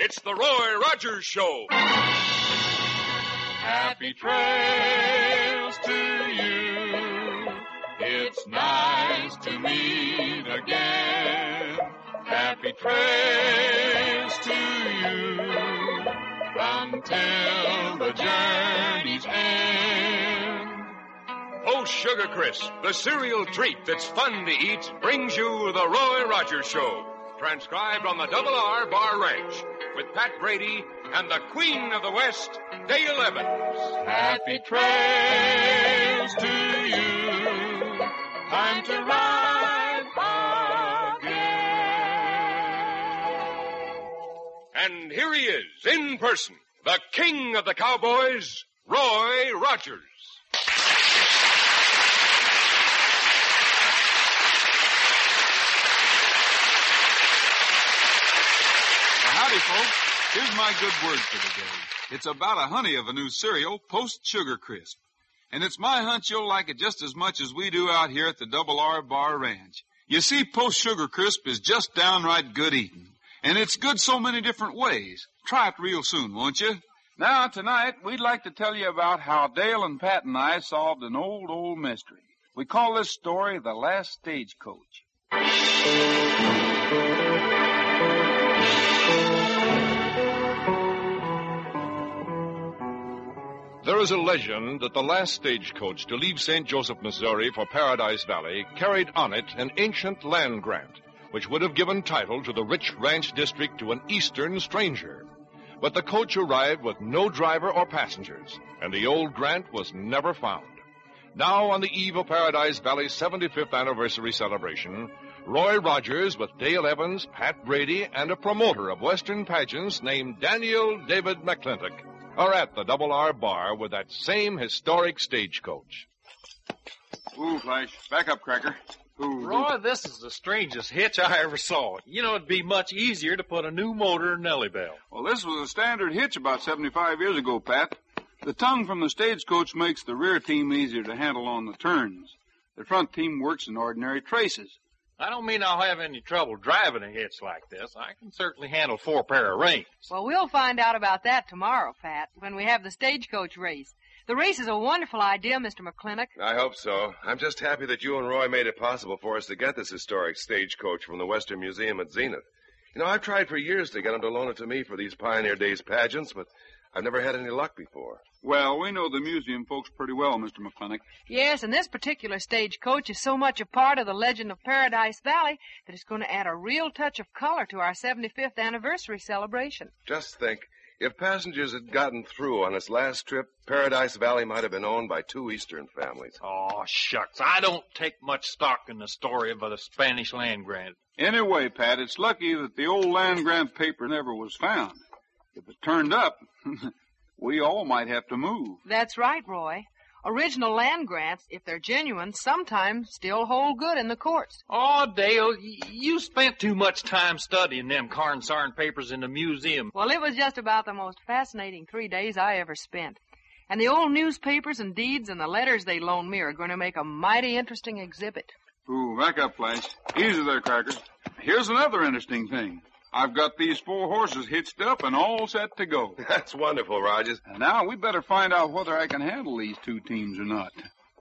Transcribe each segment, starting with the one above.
It's the Roy Rogers Show. Happy trails to you. It's nice to meet again. Happy trails to you until the journey's end. Post Sugar Crisp, the cereal treat that's fun to eat, brings you the Roy Rogers Show. Transcribed on the Double R Bar Ranch with Pat Brady and the Queen of the West, Dale Evans. Happy trails to you. Time to ride again. And here he is, in person, the King of the Cowboys, Roy Rogers. Howdy, folks. Here's my good word for the day. It's about a honey of a new cereal, Post Sugar Crisp. And it's my hunch you'll like it just as much as we do out here at the Double R Bar Ranch. You see, Post Sugar Crisp is just downright good eating. And it's good so many different ways. Try it real soon, won't you? Now, tonight, we'd like to tell you about how Dale and Pat and I solved an old mystery. We call this story The Last Stagecoach. There is a legend that the last stagecoach to leave St. Joseph, Missouri for Paradise Valley carried on it an ancient land grant, which would have given title to the rich ranch district to an eastern stranger. But the coach arrived with no driver or passengers, and the old grant was never found. Now, on the eve of Paradise Valley's 75th anniversary celebration, Roy Rogers with Dale Evans, Pat Brady, and a promoter of Western pageants named Daniel David McClintock are at the Double R Bar with that same historic stagecoach. Ooh, Flash. Back up, Cracker. Ooh, Roy, this is the strangest hitch I ever saw. You know, it'd be much easier to put a new motor in Nellie Bell. Well, this was a standard hitch about 75 years ago, Pat. The tongue from the stagecoach makes the rear team easier to handle on the turns. The front team works in ordinary traces. I don't mean I'll have any trouble driving a hitch like this. I can certainly handle 4 pair of reins. Well, we'll find out about that tomorrow, Pat, when we have the stagecoach race. The race is a wonderful idea, Mr. McClintock. I hope so. I'm just happy that you and Roy made it possible for us to get this historic stagecoach from the Western Museum at Zenith. You know, I've tried for years to get them to loan it to me for these Pioneer Days pageants, but I've never had any luck before. Well, we know the museum folks pretty well, Mr. McClintock. Yes, and this particular stagecoach is so much a part of the legend of Paradise Valley that it's going to add a real touch of color to our 75th anniversary celebration. Just think, if passengers had gotten through on its last trip, Paradise Valley might have been owned by 2 Eastern families. Oh, shucks. I don't take much stock in the story of the Spanish land grant. Anyway, Pat, it's lucky that the old land grant paper never was found. If it turned up, we all might have to move. That's right, Roy. Original land grants, if they're genuine, sometimes still hold good in the courts. Oh, Dale, you spent too much time studying them Carn-Sarn papers in the museum. Well, it was just about the most fascinating 3 days I ever spent. And the old newspapers and deeds and the letters they loaned me are going to make a mighty interesting exhibit. Ooh, back up, Flash. Easy there, Cracker. Here's another interesting thing. I've got these 4 horses hitched up and all set to go. That's wonderful, Rogers. And now we'd better find out whether I can handle these 2 teams or not.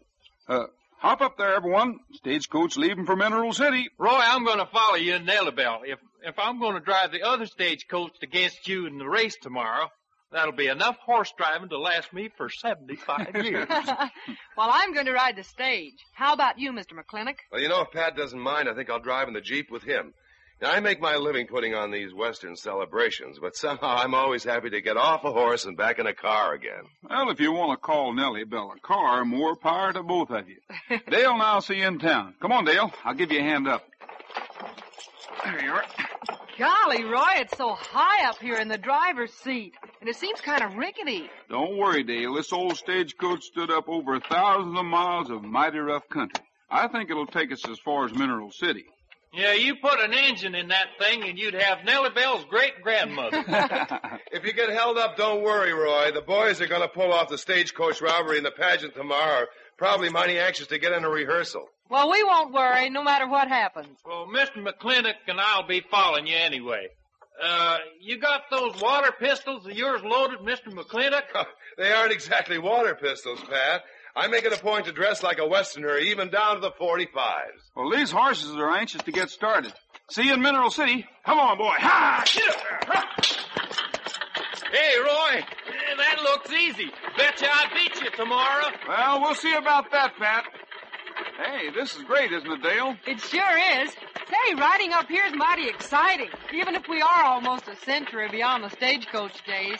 Hop up there, everyone. Stagecoach leaving for Mineral City. Roy, I'm going to follow you in Nellie Bell. If I'm going to drive the other stagecoach against you in the race tomorrow, that'll be enough horse driving to last me for 75 years. Well, I'm going to ride the stage. How about you, Mr. McClintock? Well, you know, if Pat doesn't mind, I think I'll drive in the Jeep with him. Now, I make my living putting on these Western celebrations, but somehow I'm always happy to get off a horse and back in a car again. Well, if you want to call Nellie Bell a car, more power to both of you. Dale and I'll see you in town. Come on, Dale. I'll give you a hand up. There you are. Golly, Roy, it's so high up here in the driver's seat, and it seems kind of rickety. Don't worry, Dale. This old stagecoach stood up over thousands of miles of mighty rough country. I think it'll take us as far as Mineral City. Yeah, you put an engine in that thing and you'd have Nellie Bell's great-grandmother. If you get held up, don't worry, Roy. The boys are going to pull off the stagecoach robbery in the pageant tomorrow. Probably mighty anxious to get in a rehearsal. Well, we won't worry, no matter what happens. Well, Mr. McClintock and I'll be following you anyway. You got those water pistols of yours loaded, Mr. McClintock? They aren't exactly water pistols, Pat. I make it a point to dress like a Westerner, even down to the 45s. Well, these horses are anxious to get started. See you in Mineral City. Come on, boy. Ha! Get up there. Hey, Roy, that looks easy. Betcha I beat you tomorrow. Well, we'll see about that, Pat. Hey, this is great, isn't it, Dale? It sure is. Say, riding up here's mighty exciting, even if we are almost a century beyond the stagecoach days.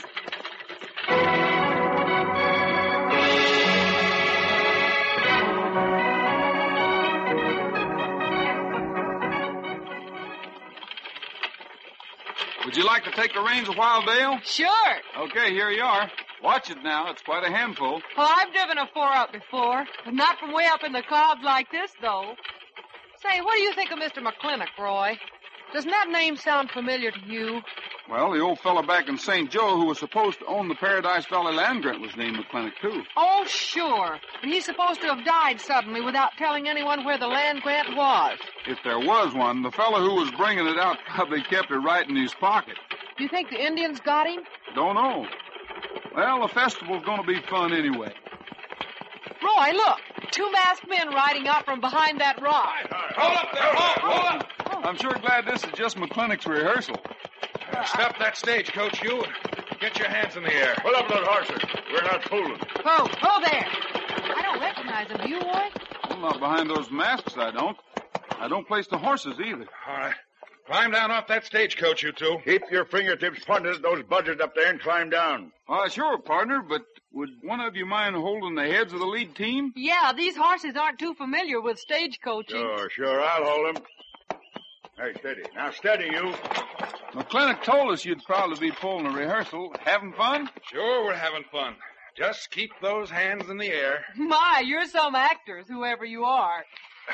Would you like to take the reins a while, Dale? Sure. Okay, here you are. Watch it now. It's quite a handful. Well, I've driven a 4-up before, but not from way up in the clouds like this, though. Say, what do you think of Mr. McClintock, Roy? Doesn't that name sound familiar to you? Well, the old fellow back in St. Joe who was supposed to own the Paradise Valley land grant was named McClintock, too. Oh, sure. And he's supposed to have died suddenly without telling anyone where the land grant was. If there was one, the fellow who was bringing it out probably kept it right in his pocket. Do you think the Indians got him? Don't know. Well, the festival's going to be fun anyway. Roy, look. 2 masked men riding out from behind that rock. Hold up there, hold up. I'm sure glad this is just McClintock's rehearsal. Stop that stagecoach, you, and get your hands in the air. Pull up those horses. We're not fooling. Oh, there. I don't recognize him. Do you, Roy? Well, not behind those masks, I don't. I don't place the horses either. All right. Climb down off that stagecoach, you two. Keep your fingertips pointed at those buzzards up there and climb down. Sure, partner, but would one of you mind holding the heads of the lead team? Yeah, these horses aren't too familiar with stagecoaching. Sure, I'll hold them. Hey, steady. Now, steady, you. McClintock told us you'd probably be pulling a rehearsal. Having fun? Sure, we're having fun. Just keep those hands in the air. My, you're some actors, whoever you are.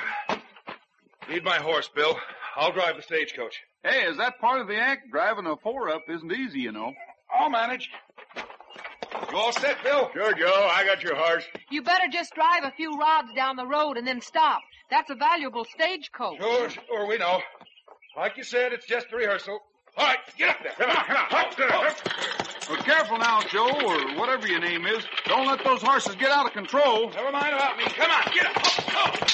Lead my horse, Bill. I'll drive the stagecoach. Hey, is that part of the act? Driving a 4-up isn't easy, you know. I'll manage. You all set, Bill? Sure, Joe. I got your horse. You better just drive a few rods down the road and then stop. That's a valuable stagecoach. Sure, we know. Like you said, it's just a rehearsal. All right, get up there. Come on. Well, careful now, Joe, or whatever your name is. Don't let those horses get out of control. Never mind about me. Come on, get up.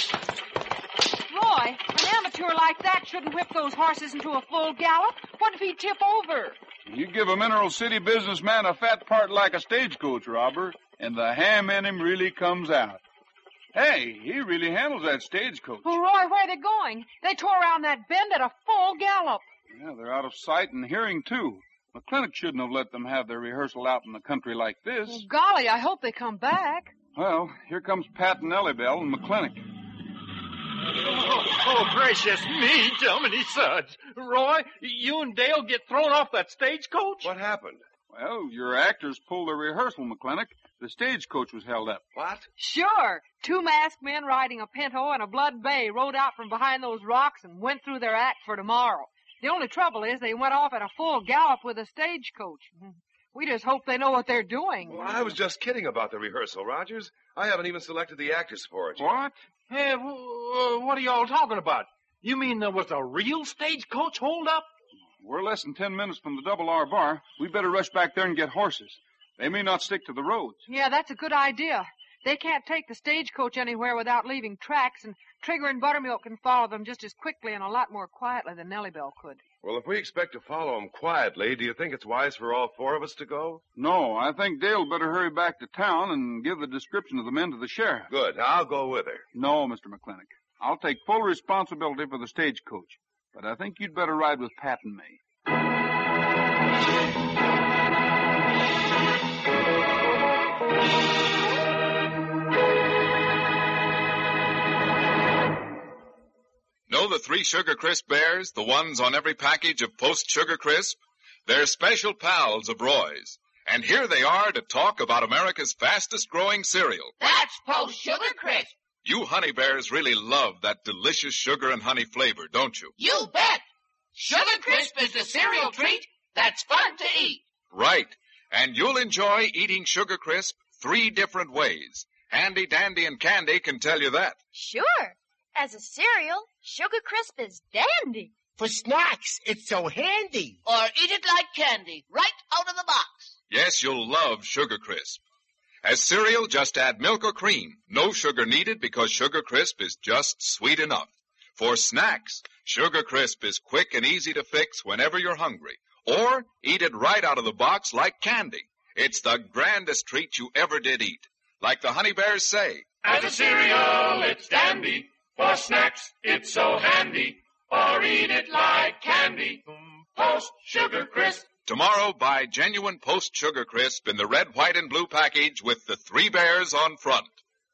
Roy, an amateur like that shouldn't whip those horses into a full gallop. What if he tip over? You give a Mineral City businessman a fat part like a stagecoach robber, and the ham in him really comes out. Hey, he really handles that stagecoach. Well, Roy, where are they going? They tore around that bend at a full gallop. Yeah, they're out of sight and hearing, too. McClintock shouldn't have let them have their rehearsal out in the country like this. Well, golly, I hope they come back. Well, here comes Pat and Ellibelle and McClintock. Oh, gracious me, Jiminy Suds. Roy, you and Dale get thrown off that stagecoach? What happened? Well, your actors pulled their rehearsal, McClintock. The stagecoach was held up. What? Sure. 2 masked men riding a pinto and a blood bay rode out from behind those rocks and went through their act for tomorrow. The only trouble is they went off at a full gallop with a stagecoach. We just hope they know what they're doing. Well, I was just kidding about the rehearsal, Rogers. I haven't even selected the actors for it. What? Hey, what are y'all talking about? You mean there was a real stagecoach hold up? We're less than 10 minutes from the Double R bar. We better rush back there and get horses. They may not stick to the roads. Yeah, that's a good idea. They can't take the stagecoach anywhere without leaving tracks, and Trigger and Buttermilk can follow them just as quickly and a lot more quietly than Ellibelle could. Well, if we expect to follow them quietly, do you think it's wise for all 4 of us to go? No, I think Dale better hurry back to town and give the description of the men to the sheriff. Good. I'll go with her. No, Mr. McClintock. I'll take full responsibility for the stagecoach. But I think you'd better ride with Pat and me. Know the 3 Sugar Crisp bears, the ones on every package of Post Sugar Crisp? They're special pals of Roy's. And here they are to talk about America's fastest growing cereal. That's Post Sugar Crisp. You honey bears really love that delicious sugar and honey flavor, don't you? You bet. Sugar Crisp is the cereal treat that's fun to eat. Right. And you'll enjoy eating Sugar Crisp 3 different ways. Handy, Dandy, and Candy can tell you that. Sure. As a cereal, Sugar Crisp is dandy. For snacks, it's so handy. Or eat it like candy, right out of the box. Yes, you'll love Sugar Crisp. As cereal, just add milk or cream. No sugar needed because Sugar Crisp is just sweet enough. For snacks, Sugar Crisp is quick and easy to fix whenever you're hungry. Or eat it right out of the box like candy. It's the grandest treat you ever did eat. Like the Honey Bears say. As a cereal, it's dandy. For snacks, it's so handy. Or eat it like candy. Post Sugar Crisp. Tomorrow, buy genuine Post Sugar Crisp in the red, white, and blue package with the 3 bears on front.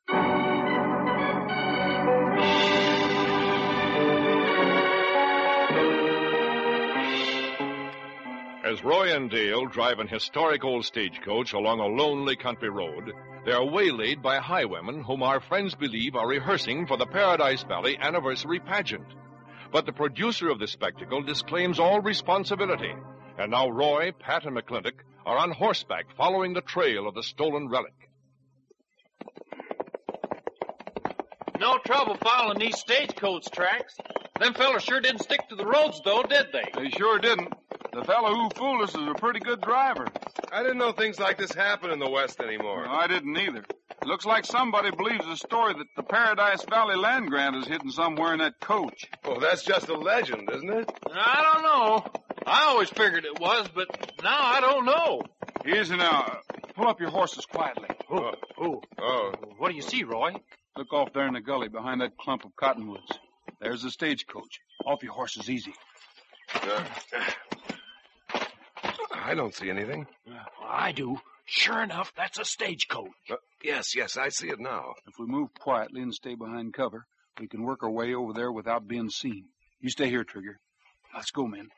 As Roy and Dale drive an historic old stagecoach along a lonely country road, they are waylaid by highwaymen whom our friends believe are rehearsing for the Paradise Valley anniversary pageant. But the producer of the spectacle disclaims all responsibility. And now Roy, Pat, and McClintock are on horseback following the trail of the stolen relic. No trouble following these stagecoach tracks. Them fellas sure didn't stick to the roads, though, did they? They sure didn't. The fellow who fooled us is a pretty good driver. I didn't know things like this happen in the West anymore. No, I didn't either. It looks like somebody believes the story that the Paradise Valley land grant is hidden somewhere in that coach. Oh, that's just a legend, isn't it? I don't know. I always figured it was, but now I don't know. Easy now. Pull up your horses quietly. Oh. What do you see, Roy? Look off there in the gully behind that clump of cottonwoods. There's the stagecoach. Off your horses, easy. I don't see anything. I do. Sure enough, that's a stagecoach. Yes, I see it now. If we move quietly and stay behind cover, we can work our way over there without being seen. You stay here, Trigger. Let's go, men.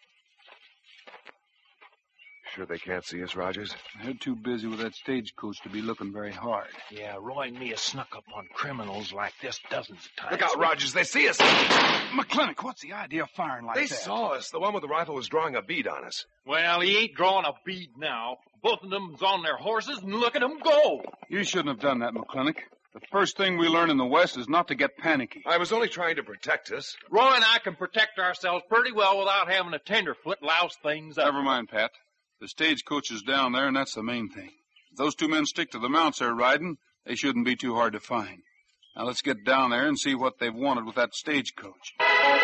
Sure they can't see us, Rogers? They're too busy with that stagecoach to be looking very hard. Yeah, Roy and me have snuck up on criminals like this dozens of times. Look out, Rogers. They see us. McClintock, what's the idea of firing like that? They saw us. The one with the rifle was drawing a bead on us. Well, he ain't drawing a bead now. Both of them's on their horses, and look at them go. You shouldn't have done that, McClintock. The first thing we learn in the West is not to get panicky. I was only trying to protect us. Roy and I can protect ourselves pretty well without having a tenderfoot louse things up. Never mind, Pat. The stagecoach is down there, and that's the main thing. If those two men stick to the mounts they're riding, they shouldn't be too hard to find. Now let's get down there and see what they've wanted with that stagecoach.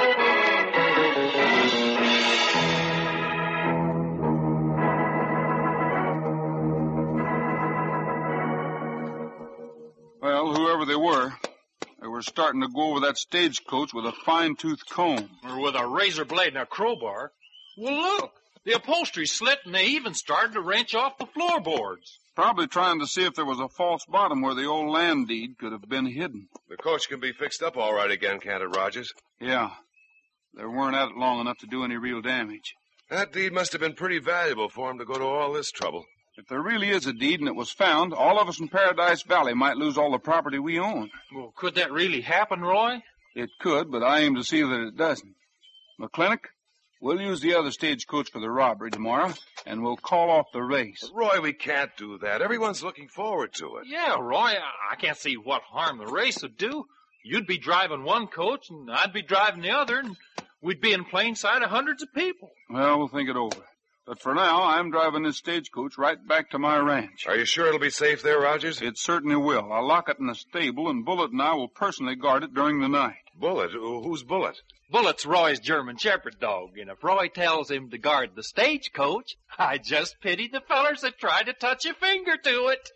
Well, whoever they were starting to go over that stagecoach with a fine-tooth comb. Or with a razor blade and a crowbar. Well, look. The upholstery's slit, and they even started to wrench off the floorboards. Probably trying to see if there was a false bottom where the old land deed could have been hidden. The coach can be fixed up all right again, can't it, Rogers? Yeah. They weren't at it long enough to do any real damage. That deed must have been pretty valuable for him to go to all this trouble. If there really is a deed and it was found, all of us in Paradise Valley might lose all the property we own. Well, could that really happen, Roy? It could, but I aim to see that it doesn't. McClintock, we'll use the other stagecoach for the robbery tomorrow, and we'll call off the race. But Roy, we can't do that. Everyone's looking forward to it. Yeah, Roy, I can't see what harm the race would do. You'd be driving one coach, and I'd be driving the other, and we'd be in plain sight of hundreds of people. Well, we'll think it over. But for now, I'm driving this stagecoach right back to my ranch. Are you sure it'll be safe there, Rogers? It certainly will. I'll lock it in the stable, and Bullet and I will personally guard it during the night. Bullet? Who's Bullet? Bullet's Roy's German Shepherd dog, and if Roy tells him to guard the stagecoach, I just pity the fellers that try to touch a finger to it.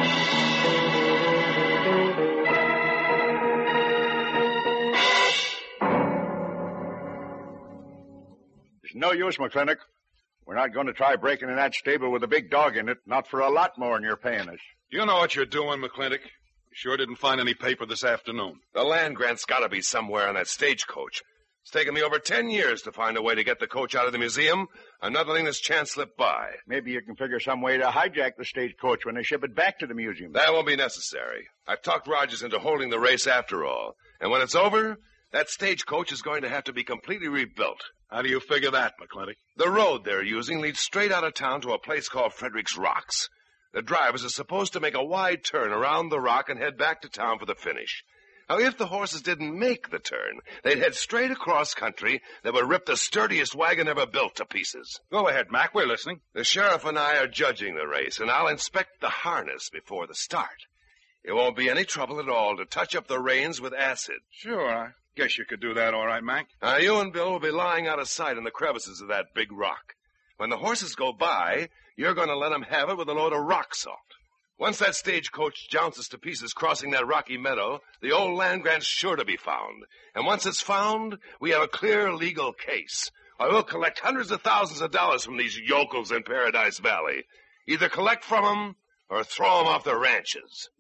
It's no use, McClintock. We're not going to try breaking in that stable with a big dog in it, not for a lot more than you're paying us. You know what you're doing, McClintock. You sure didn't find any paper this afternoon. The land grant's got to be somewhere on that stagecoach. It's taken me over 10 years to find a way to get the coach out of the museum. I'm not letting this chance slip by. Maybe you can figure some way to hijack the stagecoach when they ship it back to the museum. That won't be necessary. I've talked Rogers into holding the race after all. And when it's over, that stagecoach is going to have to be completely rebuilt. How do you figure that, McClintock? The road they're using leads straight out of town to a place called Frederick's Rocks. The drivers are supposed to make a wide turn around the rock and head back to town for the finish. Now, if the horses didn't make the turn, they'd head straight across country that would rip the sturdiest wagon ever built to pieces. Go ahead, Mac. We're listening. The sheriff and I are judging the race, and I'll inspect the harness before the start. It won't be any trouble at all to touch up the reins with acid. Sure, I guess you could do that all right, Mac. Now, you and Bill will be lying out of sight in the crevices of that big rock. When the horses go by, you're going to let them have it with a load of rock salt. Once that stagecoach jounces to pieces crossing that rocky meadow, the old land grant's sure to be found. And once it's found, we have a clear legal case. Or we'll collect hundreds of thousands of dollars from these yokels in Paradise Valley. Either collect from them or throw them off their ranches.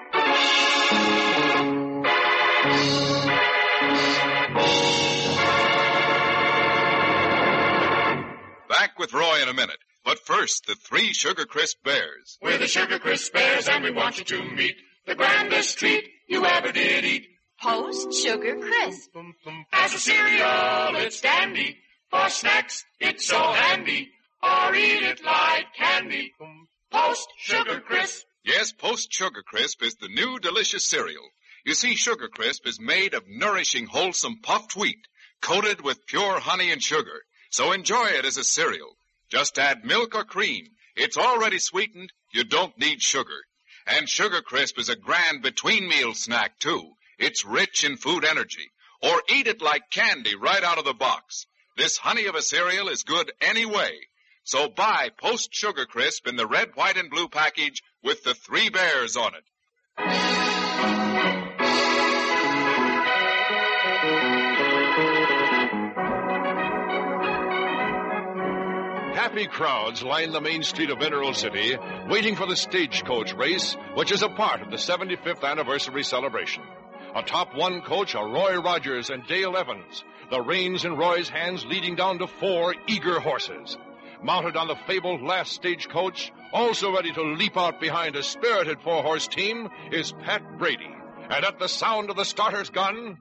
Back with Roy in a minute. But first, the 3 Sugar Crisp Bears. We're the Sugar Crisp Bears, and we want you to meet the grandest treat you ever did eat. Post Sugar Crisp. As a cereal, it's dandy. For snacks, it's so handy. Or eat it like candy. Post Sugar Crisp. Yes, Post Sugar Crisp is the new delicious cereal. You see, Sugar Crisp is made of nourishing, wholesome puffed wheat, coated with pure honey and sugar. So enjoy it as a cereal. Just add milk or cream. It's already sweetened. You don't need sugar. And Sugar Crisp is a grand between-meal snack, too. It's rich in food energy. Or eat it like candy right out of the box. This honey of a cereal is good any way. So buy Post Sugar Crisp in the red, white, and blue package with the 3 bears on it. Happy crowds line the main street of Mineral City, waiting for the stagecoach race, which is a part of the 75th anniversary celebration. Atop one coach are Roy Rogers and Dale Evans, the reins in Roy's hands leading down to 4 eager horses. Mounted on the fabled last stagecoach, also ready to leap out behind a spirited 4-horse team, is Pat Brady. And at the sound of the starter's gun...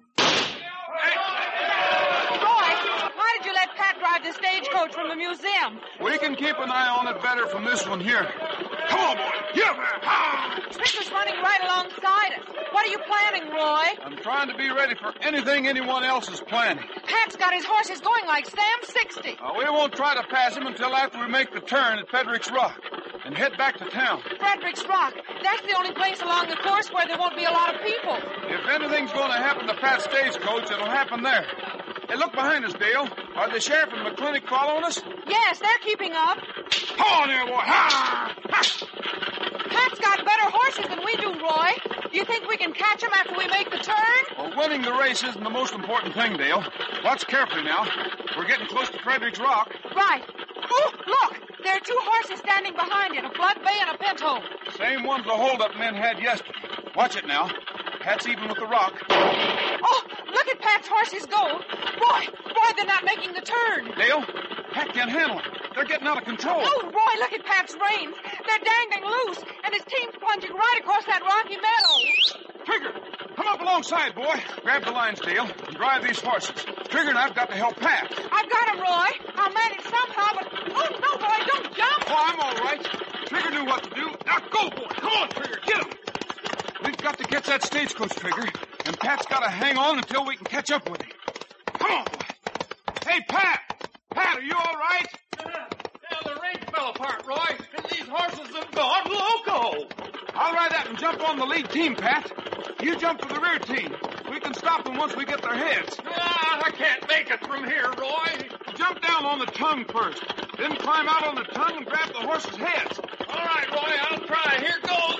Why did you let Pat drive the stagecoach from the museum? We can keep an eye on it better from this one here. Come on, boy. Get up there. Ha! Tricker's running right alongside us. What are you planning, Roy? I'm trying to be ready for anything anyone else is planning. Pat's got his horses going like Sam 60. We won't try to pass him until after we make the turn at Frederick's Rock and head back to town. Frederick's Rock. That's the only place along the course where there won't be a lot of people. If anything's going to happen to Pat's stagecoach, it'll happen there. Hey, look behind us, Dale. Are the sheriff and McClintock following us? Yes, they're keeping up. Hold on there, boy. Ha! Ha! Pat's got better horses than we do, Roy. Do you think we can catch him after we make the turn? Well, winning the race isn't the most important thing, Dale. Watch carefully now. We're getting close to Frederick's Rock. Right. Oh, look! There are 2 horses standing behind it, a Blood Bay and a Pinto. Same ones the hold-up men had yesterday. Watch it now. Pat's even with the rock. Oh, look at Pat's horses go. Boy, they're not making the turn. Dale, Pat can't handle them. They're getting out of control. Oh, Roy, look at Pat's reins. They're dangling loose, and his team's plunging right across that rocky meadow. Trigger, come up alongside, boy. Grab the lines, Dale, and drive these horses. Trigger and I've got to help Pat. I've got him, Roy. I'll manage somehow, but... Oh, no, Roy, don't jump. Oh, I'm all right. Trigger knew what to do. Now go, boy. Come on, Trigger. Get him. We've got to catch that stagecoach, Trigger, and Pat's got to hang on until we can catch up with him. Come on, boy. Hey, Pat! Pat, are you all right? Yeah, the reins fell apart, Roy, and these horses have gone loco. I'll ride out and jump on the lead team, Pat. You jump for the rear team. We can stop them once we get their heads. I can't make it from here, Roy. Jump down on the tongue first, then climb out on the tongue and grab the horses' heads. All right, Roy, I'll try. Here goes.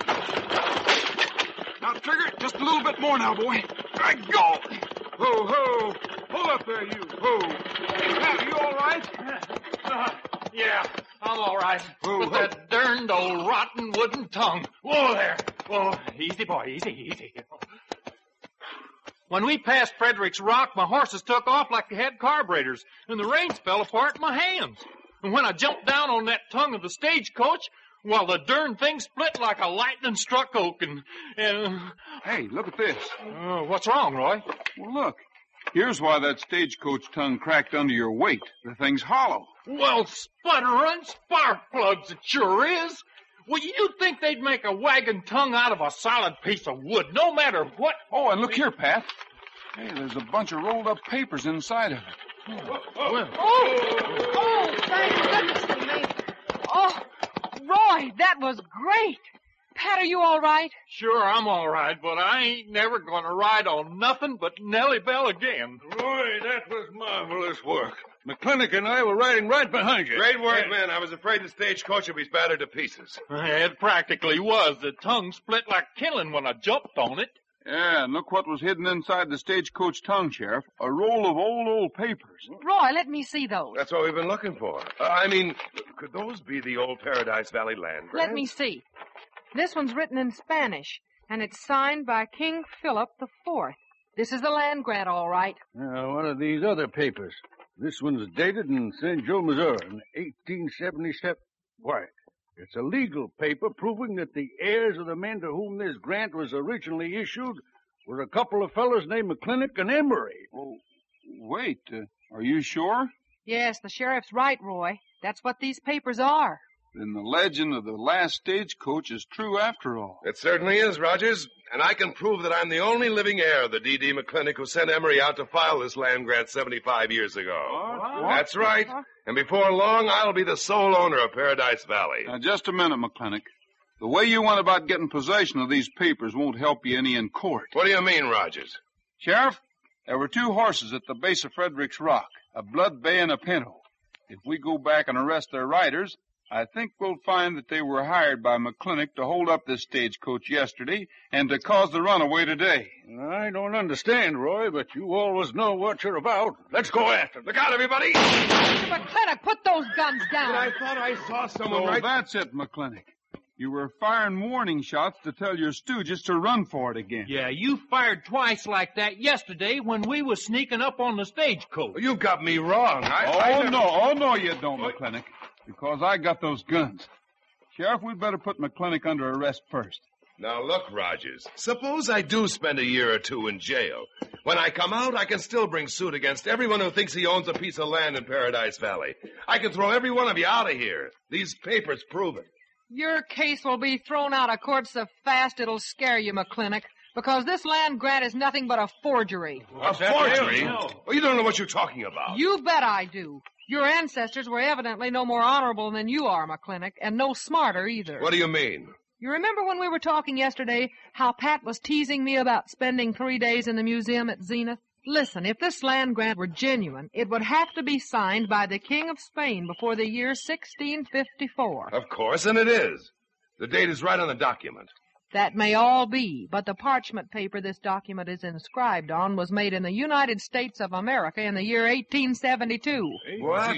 Now, Trigger, just a little bit more now, boy. Right, go! Ho, ho! Hold up there, you. Ho! Pat, are you all right? Yeah, I'm all right. Ho, With ho. that darned old rotten wooden tongue. Whoa there. Whoa, easy, boy, easy. When we passed Frederick's Rock, my horses took off like they had carburetors, and the reins fell apart in my hands. And when I jumped down on that tongue of the stagecoach, well, the darn thing split like a lightning-struck oak, and... Hey, look at this. What's wrong, Roy? Well, look. Here's why that stagecoach tongue cracked under your weight. The thing's hollow. Well, sputtering spark plugs, it sure is. Well, you'd think they'd make a wagon tongue out of a solid piece of wood, no matter what. Oh, and look here, Pat. Hey, there's a bunch of rolled up papers inside of it. Oh, thank goodness for me. Oh, Roy, that was great. Pat, are you all right? Sure, I'm all right, but I ain't never going to ride on nothing but Nellie Bell again. Roy, that was marvelous work. McClintock and I were riding right behind you. Great work, man. I was afraid the stagecoach would be battered to pieces. It practically was. The tongue split like killing when I jumped on it. Yeah, and look what was hidden inside the stagecoach tongue, Sheriff. A roll of old papers. Roy, let me see those. That's what we've been looking for. Could those be the old Paradise Valley land grant? Let me see. This one's written in Spanish, and it's signed by King Philip IV. This is the land grant, all right. Now, what are these other papers? This one's dated in St. Joe, Missouri, in 1877. Why, it's a legal paper proving that the heirs of the men to whom this grant was originally issued were a couple of fellows named McClintock and Emery. Oh, wait, are you sure? Yes, the sheriff's right, Roy. That's what these papers are. Then the legend of the last stagecoach is true after all. It certainly is, Rogers. And I can prove that I'm the only living heir of the D.D. McClintock who sent Emery out to file this land grant 75 years ago. What? That's right. And before long, I'll be the sole owner of Paradise Valley. Now, just a minute, McClintock. The way you went about getting possession of these papers won't help you any in court. What do you mean, Rogers? Sheriff, there were 2 horses at the base of Frederick's Rock, a Blood Bay and a Pinto. If we go back and arrest their riders, I think we'll find that they were hired by McClintock to hold up this stagecoach yesterday and to cause the runaway today. I don't understand, Roy, but you always know what you're about. Let's go after them. Look out, everybody! Mr. McClintock, put those guns down. But I thought I saw someone So right... that's it, McClintock. You were firing warning shots to tell your stooges to run for it again. Yeah, you fired twice like that yesterday when we was sneaking up on the stagecoach. Well, you got me wrong. No, you don't, McClintock. Because I got those guns. Sheriff, we'd better put McClintock under arrest first. Now, look, Rogers. Suppose I do spend a year or 2 in jail. When I come out, I can still bring suit against everyone who thinks he owns a piece of land in Paradise Valley. I can throw every one of you out of here. These papers prove it. Your case will be thrown out of court so fast it'll scare you, McClintock, because this land grant is nothing but a forgery. A forgery? Well, you don't know what you're talking about. You bet I do. Your ancestors were evidently no more honorable than you are, McClintock, and no smarter either. What do you mean? You remember when we were talking yesterday how Pat was teasing me about spending 3 days in the museum at Zenith? Listen, if this land grant were genuine, it would have to be signed by the King of Spain before the year 1654. Of course, and it is. The date is right on the document. That may all be, but the parchment paper this document is inscribed on was made in the United States of America in the year 1872. What?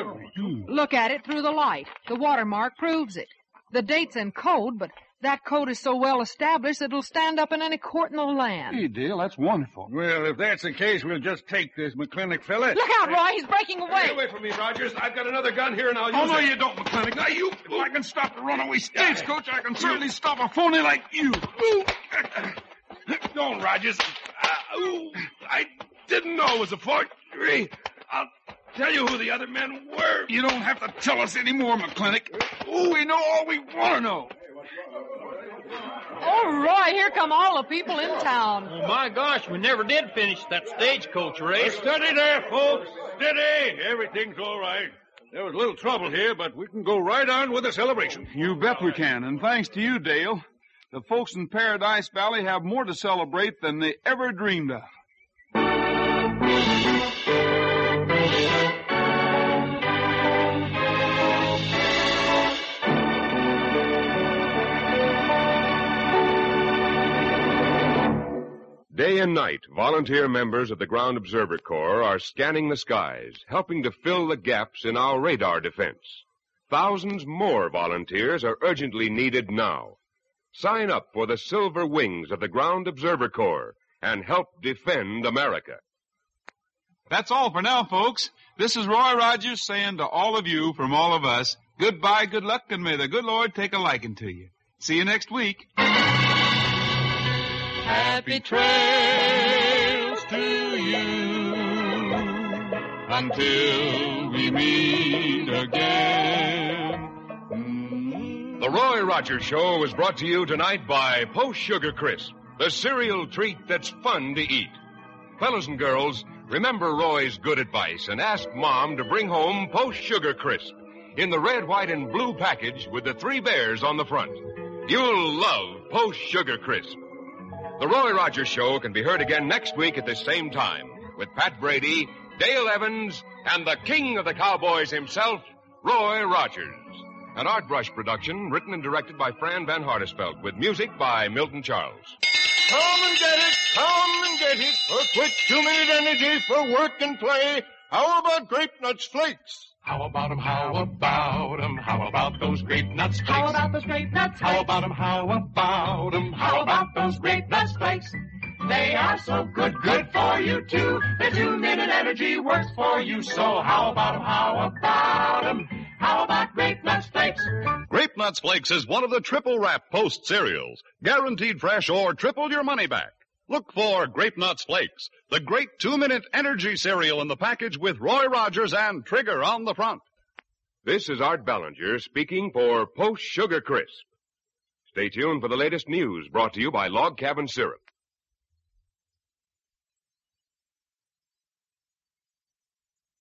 Look at it through the light. The watermark proves it. The date's in code, but that code is so well established that it'll stand up in any court in the land. Hey, Dale, that's wonderful. Well, if that's the case, we'll just take this McClintock fella. Look out, Roy, he's breaking away. Get away from me, Rogers. I've got another gun here, and I'll use it. Oh, no, you don't, McClintock. Now, if I can stop the runaway stagecoach, I can certainly stop a phony like you. Don't, Rogers. I didn't know it was a forgery. I'll tell you who the other men were. You don't have to tell us any more, McClintock. We know all we want to know. Oh, Roy, here come all the people in town. Oh, my gosh, we never did finish that stagecoach race. Steady there, folks. Steady. Everything's all right. There was a little trouble here, but we can go right on with the celebration. You bet we can, and thanks to you, Dale. The folks in Paradise Valley have more to celebrate than they ever dreamed of. Day and night, volunteer members of the Ground Observer Corps are scanning the skies, helping to fill the gaps in our radar defense. Thousands more volunteers are urgently needed now. Sign up for the Silver Wings of the Ground Observer Corps and help defend America. That's all for now, folks. This is Roy Rogers saying to all of you from all of us, goodbye, good luck, and may the good Lord take a liking to you. See you next week. Happy trails to you until we meet again. The Roy Rogers Show was brought to you tonight by Post Sugar Crisp, the cereal treat that's fun to eat. Fellows and girls, remember Roy's good advice and ask Mom to bring home Post Sugar Crisp in the red, white, and blue package with the 3 bears on the front. You'll love Post Sugar Crisp. The Roy Rogers Show can be heard again next week at the same time with Pat Brady, Dale Evans, and the king of the cowboys himself, Roy Rogers. An Art Brush production written and directed by Fran Van Hartesveld with music by Milton Charles. Come and get it for quick 2-minute energy for work and play. How about Grape Nuts Flakes? How about 'em, how about 'em, how about those Grape Nuts Flakes? How about those Grape Nuts Flakes? How about 'em, how about 'em, how about those Grape Nuts Flakes? They are so good for you too. Their 2-minute energy works for you. So how about 'em, how about 'em, how about Grape Nuts Flakes? Grape Nuts Flakes is one of the triple wrap Post cereals. Guaranteed fresh or triple your money back. Look for Grape Nuts Flakes, the great 2-minute energy cereal in the package with Roy Rogers and Trigger on the front. This is Art Ballinger speaking for Post Sugar Crisp. Stay tuned for the latest news brought to you by Log Cabin Syrup.